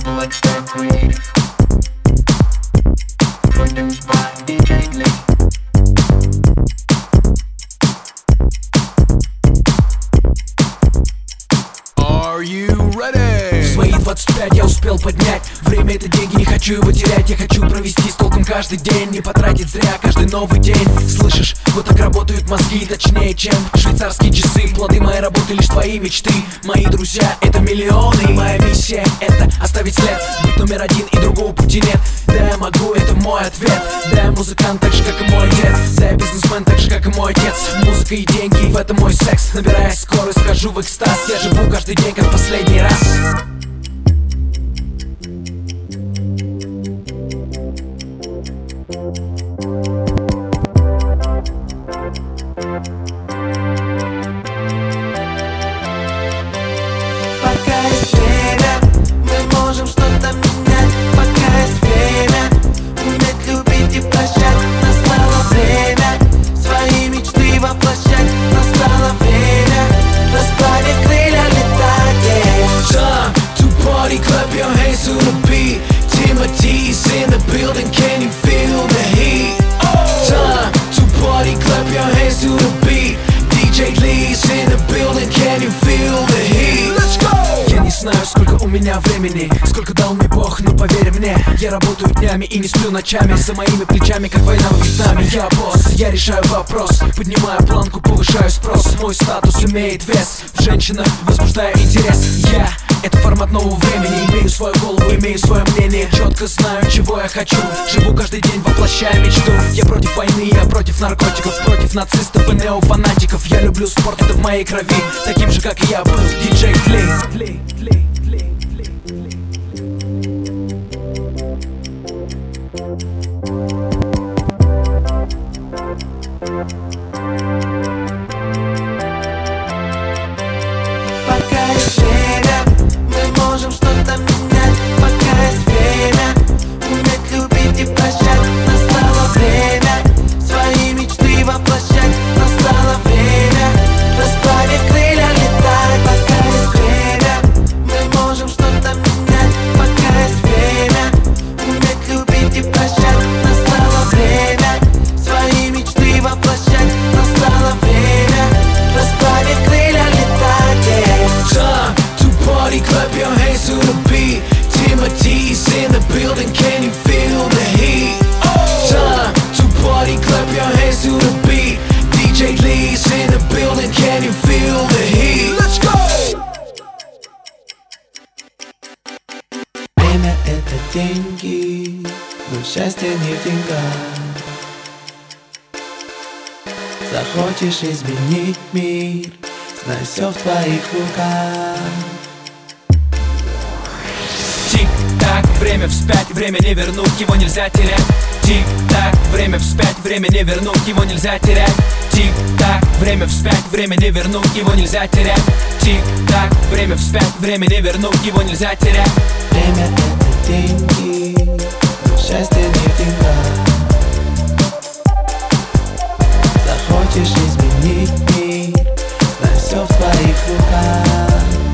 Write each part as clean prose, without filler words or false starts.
Let's go creative. Produced by DJ Lee. Are you ready? В свои 25 я успел поднять. Время — это деньги, не хочу его терять. Я хочу провести с толком каждый день, не потратить зря каждый новый день. Слышишь, вот так работают мозги, точнее, чем швейцарские часы. Плоды моей работы — лишь твои мечты. Мои друзья — это миллионы. И моя миссия — это оставить след, быть номер один, и другого пути нет. Да, я могу, это мой ответ. Да, я музыкант, так же, как и мой дед. Да, я бизнесмен, так же, как и мой отец. Музыка и деньги, в этом мой секс. Набирая скорость, хожу в экстаз. Я живу каждый день, как последний раз. Пока есть время, мы можем что-то менять. Пока есть время, уметь любить и прощать. Настало время свои мечты воплощать. Настало время расправить крылья, летать, yeah. Time to party, clap your hands to the beat. Timothy's in the building, can you feel the heat? Time to party, clap your hands to the beat. DJ Lee's in the building, can you feel the heat? Let's go! Я не знаю, сколько у меня времени, сколько дал мне Бог, но поверь мне, я работаю днями и не сплю ночами. За моими плечами, как война в Вьетнаме. Я босс, я решаю вопрос, поднимаю планку, повышаю спрос. Мой статус имеет вес, в женщинах возбуждаю интерес. Я — это формат нового времени. Имею свою голову, имею свое мнение. Четко знаю, чего я хочу. Живу каждый день, воплощая мечту. Я против войны, я против наркотиков, против нацистов и неофанатиков. Я люблю спорт, это в моей крови. Таким же, как и я был, диджей Ли. Пока есть время, мы можем что-то менять. Пока есть время, уметь любить и прощать. Настало время свои мечты воплощать. Настало время расправить крылья, летать. Пока есть время, мы можем что-то менять. Пока есть время, уметь любить и прощать. Настало время свои мечты воплощать. Настало время расправить крылья, летать, yeah. Time to party, clap your hands to the beat. Timothy's in the building, can you feel the heat? Time to party, clap your hands to the beat. DJ Lee's in the building, can you feel the heat? Let's go! Время — это деньги, но счастье не в деньгах. Захочешь изменить мир, знай, все в твоих руках. Тик-так, время вспять, время не вернуть, его нельзя терять. Тик-так, время вспять, время не вернуть, его нельзя терять. Тик-так, время вспять, время не вернуть, его нельзя терять. Тик-так, время вспять, время не вернуть, его нельзя терять. Время — это деньги, но счастье не в деньгах. Захочешь изменить мир, знай, все в твоих руках.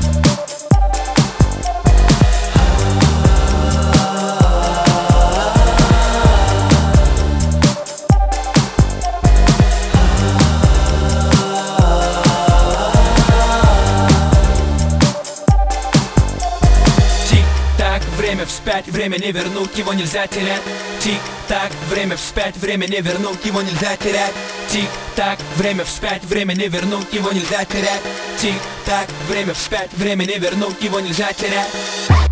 Тик-так, время вспять, время не вернуть, его нельзя терять. Тик-так, время вспять, время не вернуть, его нельзя терять. Тик-так, время вспять, время не вернуть, его нельзя терять. Тик-так, время вспять, время не вернуть, его нельзя терять.